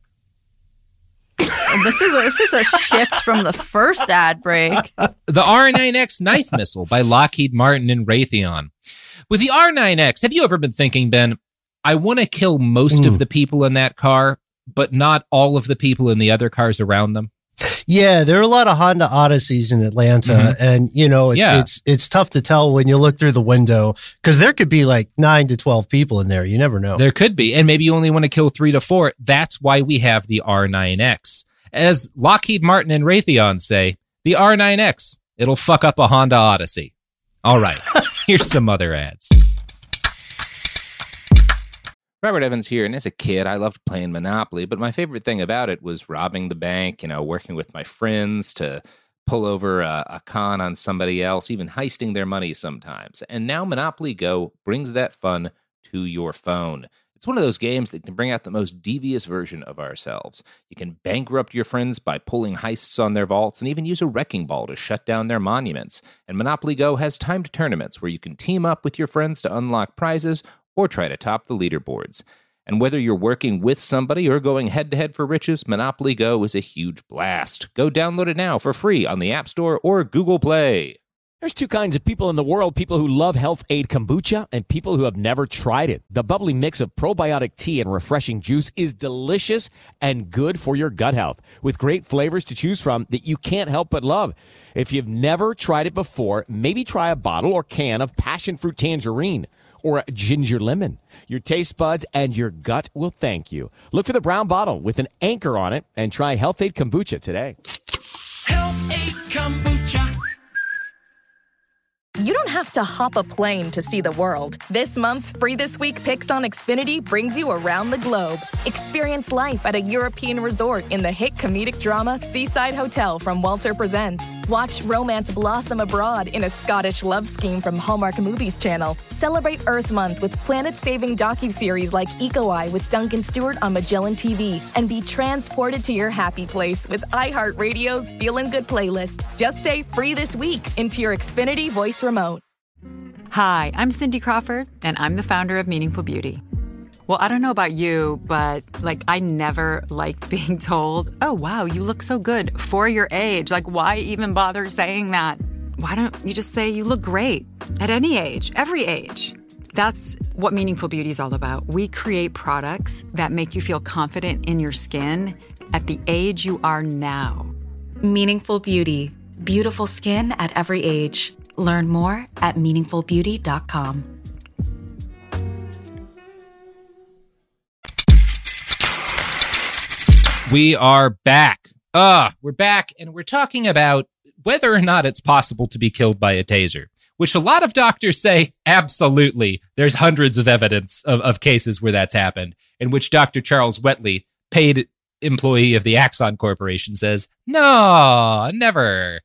This is a shift from the first ad break. The R9X knife missile by Lockheed Martin and Raytheon. With the R9X, have you ever been thinking, Ben, I want to kill most of the people in that car, but not all of the people in the other cars around them? Yeah, there are a lot of Honda Odysseys in Atlanta, and you know it's tough to tell when you look through the window because there could be like 9 to 12 people in there. You never know. There could be, and maybe you only want to kill 3 to 4. That's why we have the R9X. As Lockheed Martin and Raytheon say, the R9X, it'll fuck up a Honda Odyssey. All right, here's some other ads. Robert Evans here, and as a kid, I loved playing Monopoly, but my favorite thing about it was robbing the bank, working with my friends to pull over a con on somebody else, even heisting their money sometimes. And now Monopoly Go brings that fun to your phone. It's one of those games that can bring out the most devious version of ourselves. You can bankrupt your friends by pulling heists on their vaults and even use a wrecking ball to shut down their monuments. And Monopoly Go has timed tournaments where you can team up with your friends to unlock prizes or try to top the leaderboards. And whether you're working with somebody or going head-to-head for riches, Monopoly Go is a huge blast. Go download it now for free on the App Store or Google Play. There's two kinds of people in the world, people who love Health Aid Kombucha and people who have never tried it. The bubbly mix of probiotic tea and refreshing juice is delicious and good for your gut health, with great flavors to choose from that you can't help but love. If you've never tried it before, maybe try a bottle or can of passion fruit tangerine or a ginger lemon. Your taste buds and your gut will thank you. Look for the brown bottle with an anchor on it and try Health Aid Kombucha today. Health Aid Kombucha. You don't have to hop a plane to see the world. This month's Free This Week Picks on Xfinity brings you around the globe. Experience life at a European resort in the hit comedic drama Seaside Hotel from Walter Presents. Watch romance blossom abroad in a Scottish love scheme from Hallmark Movies Channel. Celebrate Earth Month with planet-saving docuseries like Eco Eye with Duncan Stewart on Magellan TV. And be transported to your happy place with iHeartRadio's Feelin' Good playlist. Just say Free This Week into your Xfinity voice remote. Hi, I'm Cindy Crawford, and I'm the founder of Meaningful Beauty. Well, I don't know about you, but I never liked being told, oh, wow, you look so good for your age. Why even bother saying that? Why don't you just say you look great at any age, every age? That's what Meaningful Beauty is all about. We create products that make you feel confident in your skin at the age you are now. Meaningful Beauty. Beautiful skin at every age. Learn more at meaningfulbeauty.com. We are back. We're back, and we're talking about whether or not it's possible to be killed by a taser, which a lot of doctors say, absolutely. There's hundreds of evidence of cases where that's happened, in which Dr. Charles Wetley, paid employee of the Axon Corporation, says, no, never.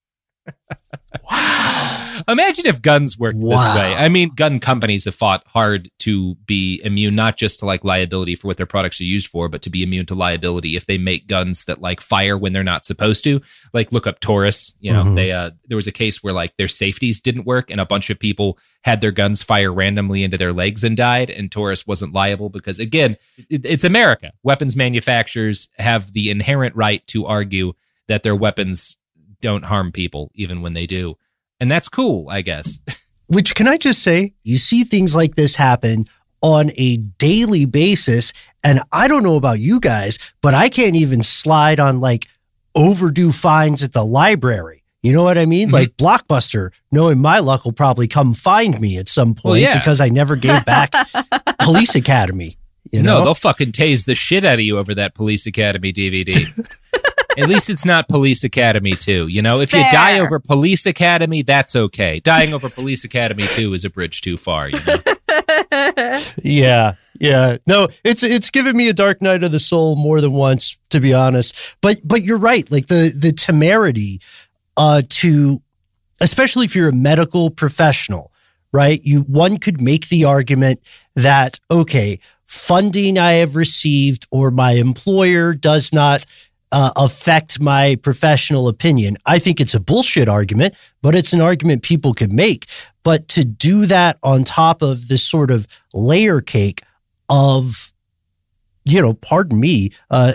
Wow. Imagine if guns worked this way. I mean, gun companies have fought hard to be immune, not just to like liability for what their products are used for, but to be immune to liability if they make guns that like fire when they're not supposed to. Like look up Taurus. You know, there was a case where like their safeties didn't work and a bunch of people had their guns fire randomly into their legs and died, and Taurus wasn't liable because, again, it's America. Weapons manufacturers have the inherent right to argue that their weapons don't harm people, even when they do. And that's cool, I guess. Which, can I just say, you see things like this happen on a daily basis. And I don't know about you guys, but I can't even slide on like overdue fines at the library. You know what I mean? Like Blockbuster, knowing my luck, will probably come find me at some point because I never gave back Police Academy. You know? No, they'll fucking tase the shit out of you over that Police Academy DVD. At least it's not Police Academy 2. You know, if you die over Police Academy, that's okay. Dying over Police Academy 2 is a bridge too far, you know? Yeah. No, it's given me a dark night of the soul more than once, to be honest. But you're right. Like the temerity to, especially if you're a medical professional, right? One could make the argument that, okay, funding I have received or my employer does not affect my professional opinion. I think it's a bullshit argument, but it's an argument people could make. But to do that on top of this sort of layer cake of, pardon me,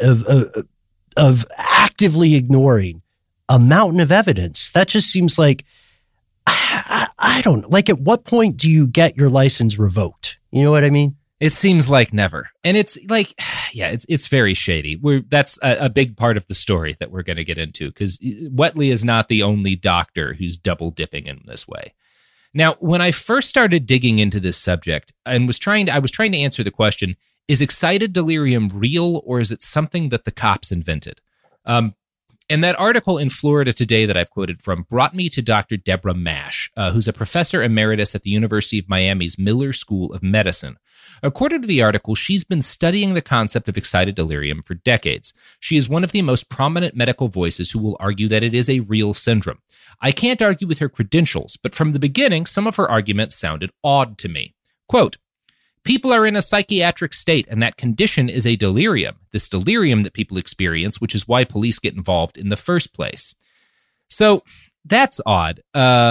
of actively ignoring a mountain of evidence, that just seems like, I don't, like, at what point do you get your license revoked? You know what I mean? It seems like never. And it's like, it's very shady. That's a big part of the story that we're going to get into, because Wetley is not the only doctor who's double dipping in this way. Now, when I first started digging into this subject and I was trying to answer the question, is excited delirium real or is it something that the cops invented? And that article in Florida Today that I've quoted from brought me to Dr. Deborah Mash, who's a professor emeritus at the University of Miami's Miller School of Medicine. According to the article, she's been studying the concept of excited delirium for decades. She is one of the most prominent medical voices who will argue that it is a real syndrome. I can't argue with her credentials, but from the beginning, some of her arguments sounded odd to me. Quote, people are in a psychiatric state, and that condition is a delirium, this delirium that people experience, which is why police get involved in the first place. So that's odd.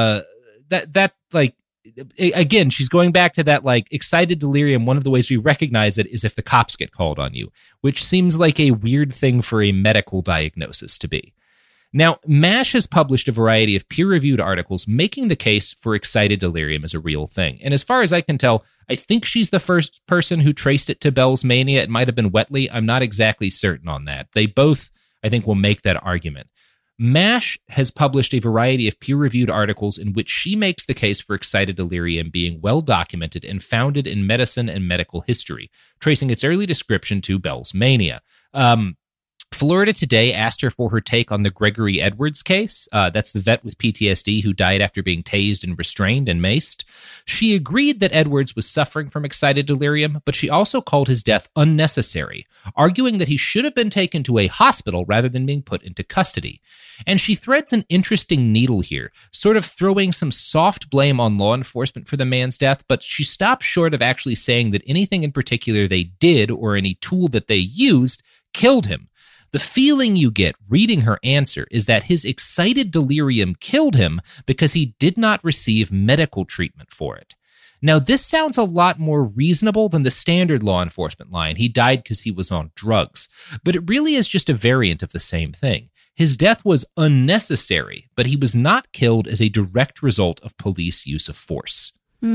Again, she's going back to that, like, excited delirium. One of the ways we recognize it is if the cops get called on you, which seems like a weird thing for a medical diagnosis to be. Now, MASH has published a variety of peer-reviewed articles making the case for excited delirium as a real thing. And as far as I can tell, I think she's the first person who traced it to Bell's mania. It might have been Wetley. I'm not exactly certain on that. They both, I think, will make that argument. MASH has published a variety of peer-reviewed articles in which she makes the case for excited delirium being well-documented and founded in medicine and medical history, tracing its early description to Bell's mania. Florida Today asked her for her take on the Gregory Edwards case. That's the vet with PTSD who died after being tased and restrained and maced. She agreed that Edwards was suffering from excited delirium, but she also called his death unnecessary, arguing that he should have been taken to a hospital rather than being put into custody. And she threads an interesting needle here, sort of throwing some soft blame on law enforcement for the man's death, but she stops short of actually saying that anything in particular they did or any tool that they used killed him. The feeling you get reading her answer is that his excited delirium killed him because he did not receive medical treatment for it. Now, this sounds a lot more reasonable than the standard law enforcement line, he died because he was on drugs, but it really is just a variant of the same thing. His death was unnecessary, but he was not killed as a direct result of police use of force.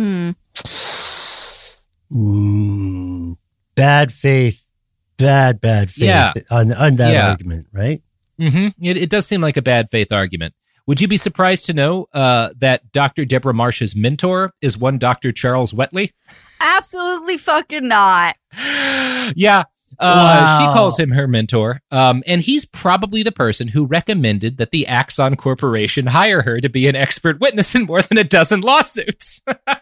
Bad faith. Bad faith on that argument, right? Mm-hmm. It does seem like a bad faith argument. Would you be surprised to know that Dr. Deborah Mash's mentor is one Dr. Charles Wetley? Absolutely fucking not. Yeah. She calls him her mentor. And he's probably the person who recommended that the Axon Corporation hire her to be an expert witness in more than a dozen lawsuits.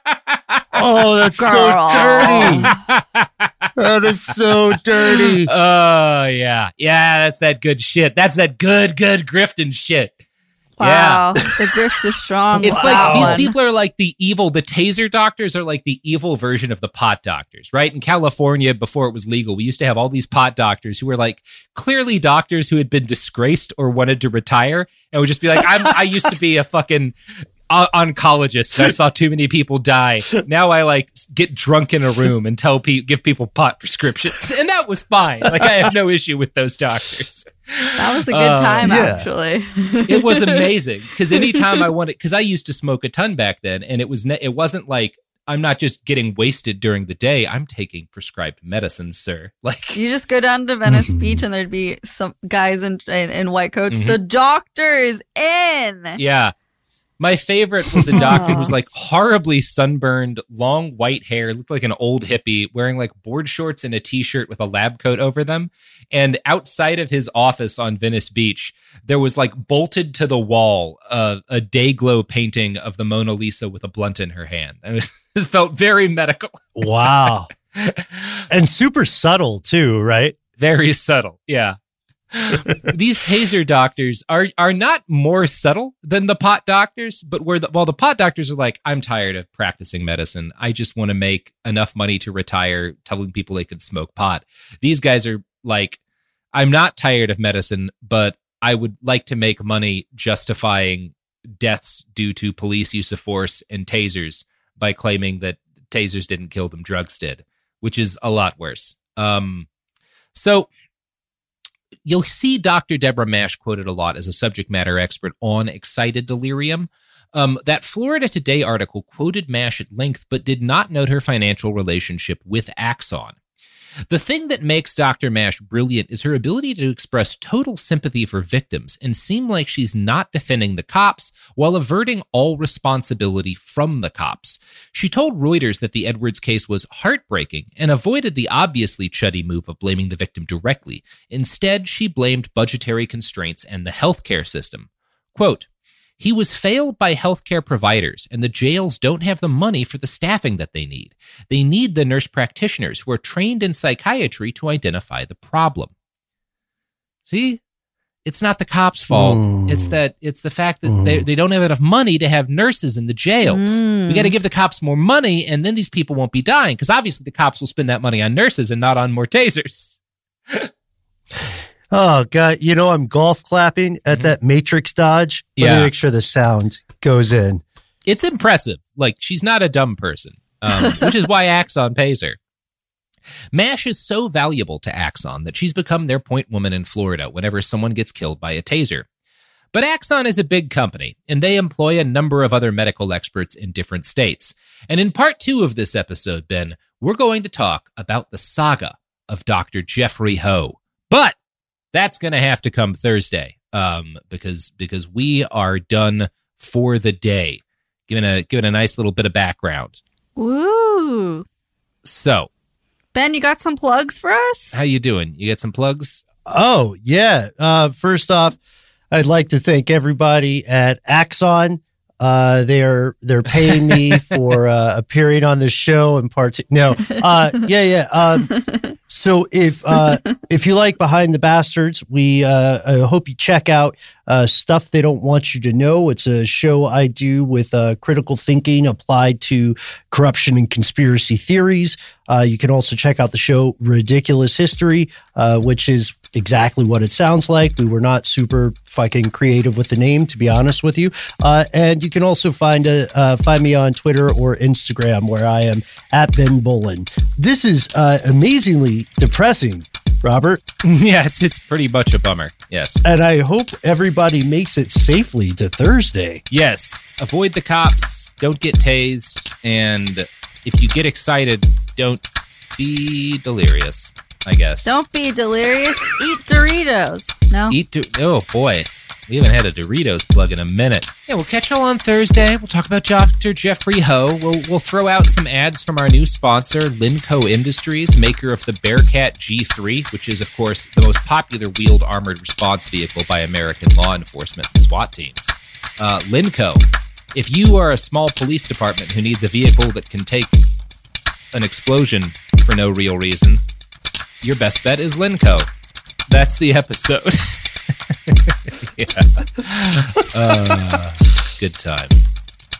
Oh, that's so dirty. That is so dirty. Oh, yeah. Yeah, that's that good shit. That's that good grifting shit. Wow, Yeah. the grift is strong. It's like these people are like the taser doctors are like the evil version of the pot doctors, right? In California, before it was legal, we used to have all these pot doctors who were like clearly doctors who had been disgraced or wanted to retire and would just be like, I used to be a fucking oncologist and I saw too many people die. Now I like get drunk in a room and give people pot prescriptions. And that was fine. Like I have no issue with those doctors. That was a good time, actually. It was amazing because anytime I wanted, because I used to smoke a ton back then, and it wasn't like I'm not just getting wasted during the day. I'm taking prescribed medicine, sir. Like you just go down to Venice Beach and there'd be some guys in white coats. Mm-hmm. The doctor is in. Yeah. My favorite was the doctor who was like horribly sunburned, long white hair, looked like an old hippie, wearing like board shorts and a t-shirt with a lab coat over them. And outside of his office on Venice Beach, there was like bolted to the wall a Dayglow painting of the Mona Lisa with a blunt in her hand. It felt very medical. Wow. And super subtle too, right? Very subtle. Yeah. These taser doctors are not more subtle than the pot doctors, but while the pot doctors are like, I'm tired of practicing medicine. I just want to make enough money to retire telling people they could smoke pot. These guys are like, I'm not tired of medicine, but I would like to make money justifying deaths due to police use of force and tasers by claiming that tasers didn't kill them, drugs did, which is a lot worse. So you'll see Dr. Deborah Mash quoted a lot as a subject matter expert on excited delirium. That Florida Today article quoted Mash at length, but did not note her financial relationship with Axon. The thing that makes Dr. Mash brilliant is her ability to express total sympathy for victims and seem like she's not defending the cops while averting all responsibility from the cops. She told Reuters that the Edwards case was heartbreaking and avoided the obviously chuddy move of blaming the victim directly. Instead, she blamed budgetary constraints and the healthcare system. Quote, "He was failed by healthcare providers, and the jails don't have the money for the staffing that they need. They need the nurse practitioners who are trained in psychiatry to identify the problem." See? It's not the cops' fault. It's the fact that they don't have enough money to have nurses in the jails. We got to give the cops more money, and then these people won't be dying, because obviously the cops will spend that money on nurses and not on more tasers. Oh, God. You know, I'm golf clapping at that Matrix dodge. Let me make sure the sound goes in. It's impressive. Like, she's not a dumb person, which is why Axon pays her. Mash is so valuable to Axon that she's become their point woman in Florida whenever someone gets killed by a taser. But Axon is a big company, and they employ a number of other medical experts in different states. And in part 2 of this episode, Ben, we're going to talk about the saga of Dr. Jeffrey Ho. But that's going to have to come Thursday, because we are done for the day. Giving a nice little bit of background. Woo! So, Ben, you got some plugs for us? How you doing? You got some plugs? Oh, yeah. First off, I'd like to thank everybody at Axon. They're paying me for appearing on this show and So if you like Behind the Bastards, I hope you check out Stuff They Don't Want You to Know. It's a show I do with critical thinking applied to corruption and conspiracy theories. You can also check out the show Ridiculous History, which is exactly what it sounds like. We were not super fucking creative with the name, to be honest with you. And you can also find me on Twitter or Instagram, where I am at Ben Bolin. This is amazingly depressing, Robert. Yeah, it's pretty much a bummer. Yes. And I hope everybody makes it safely to Thursday. Yes. Avoid the cops. Don't get tased. And if you get excited, don't be delirious, I guess. Don't be delirious. Eat Doritos. No? Oh, boy. We haven't had a Doritos plug in a minute. Yeah, we'll catch y'all on Thursday. We'll talk about Dr. Jeffrey Ho. We'll throw out some ads from our new sponsor, Linco Industries, maker of the Bearcat G3, which is, of course, the most popular wheeled armored response vehicle by American law enforcement SWAT teams. Linco, if you are a small police department who needs a vehicle that can take an explosion for no real reason, your best bet is Linco. That's the episode. Yeah. Good times.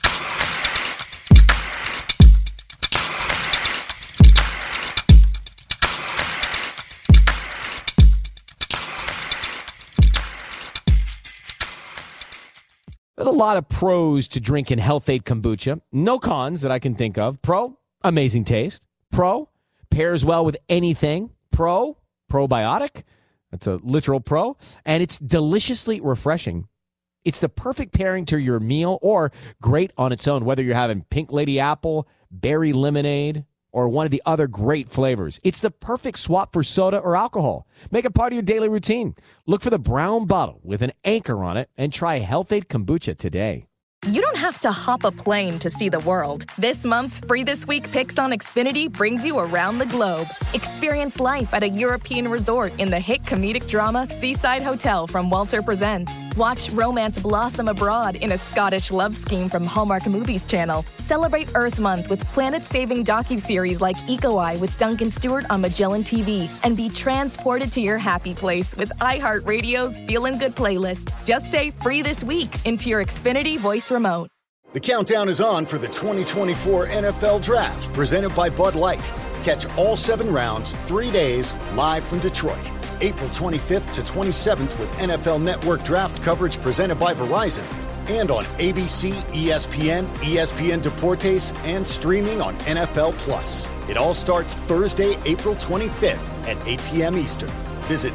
There's a lot of pros to drinking Health-Ade kombucha. No cons that I can think of. Pro, amazing taste. Pro, pairs well with anything. Pro, probiotic. That's a literal pro. And it's deliciously refreshing. It's the perfect pairing to your meal or great on its own, whether you're having pink lady apple, berry lemonade, or one of the other great flavors. It's the perfect swap for soda or alcohol. Make it part of your daily routine. Look for the brown bottle with an anchor on it and try Health-Ade kombucha today. You don't have to hop a plane to see the world. This month's Free This Week Picks on Xfinity brings you around the globe. Experience life at a European resort in the hit comedic drama Seaside Hotel from Walter Presents. Watch romance blossom abroad in a Scottish love scheme from Hallmark Movies Channel. Celebrate Earth Month with planet-saving docuseries like Eco Eye with Duncan Stewart on Magellan TV. And be transported to your happy place with iHeartRadio's Feelin' Good playlist. Just say Free This Week into your Xfinity voice remote. The countdown is on for the 2024 NFL Draft, presented by Bud Light. Catch all 7 rounds, 3 days, live from Detroit. April 25th to 27th with NFL Network draft coverage presented by Verizon. And on ABC, ESPN, ESPN Deportes, and streaming on NFL Plus. It all starts Thursday, April 25th at 8 p.m. Eastern. Visit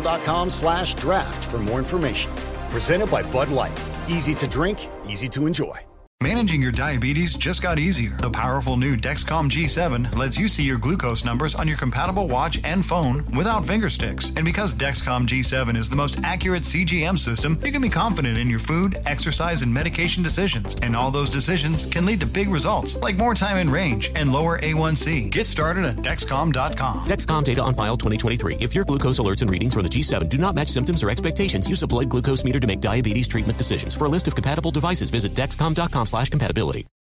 NFL.com/draft for more information. Presented by Bud Light. Easy to drink, easy to enjoy. Managing your diabetes just got easier. The powerful new Dexcom G7 lets you see your glucose numbers on your compatible watch and phone without finger sticks. And because Dexcom G7 is the most accurate CGM system, you can be confident in your food, exercise, and medication decisions. And all those decisions can lead to big results, like more time in range and lower A1C. Get started at Dexcom.com. Dexcom data on file 2023. If your glucose alerts and readings from the G7 do not match symptoms or expectations, use a blood glucose meter to make diabetes treatment decisions. For a list of compatible devices, visit Dexcom.com/compatibility.